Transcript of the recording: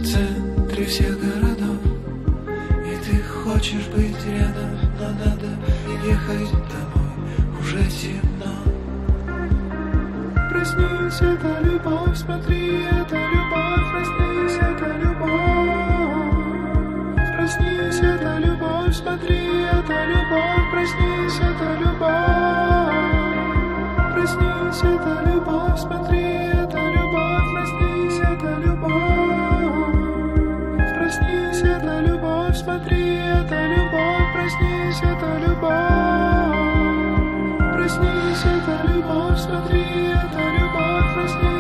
в центре всех городов, и ты хочешь быть рядом, но надо ехать домой, уже темно. Проснись, это любовь, смотри, это любовь, проснись, это любовь. Проснись, это любовь, смотри, это любовь, проснись, это любовь. Проснись, это любовь, смотри, это любовь, проснись, это любовь. Проснись, это любовь, смотри, это любовь, проснись, это любовь. Проснись, это любовь, смотри, это любовь, проснись.